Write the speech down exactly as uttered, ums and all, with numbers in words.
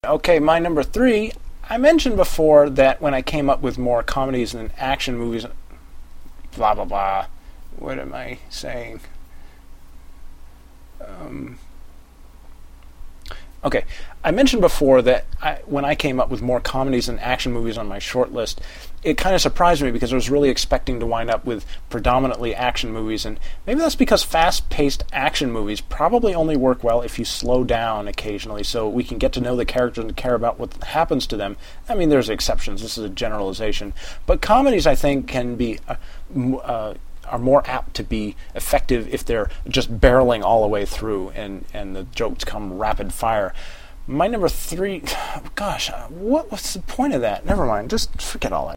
Okay, my number three. I mentioned before that when I came up with more comedies and action movies, blah blah blah. What am I saying? Um, okay, I mentioned before that I, when I came up with more comedies and action movies on my short list, it kind of surprised me because I was really expecting to wind up with predominantly action movies, and maybe that's because fast-paced action movies probably only work well if you slow down occasionally so we can get to know the characters and care about what happens to them. I mean, there's exceptions. This is a generalization. But comedies, I think, can be uh, uh, are more apt to be effective if they're just barreling all the way through and, and the jokes come rapid fire. My number three, gosh, what what's the point of that? Never mind, just forget all that.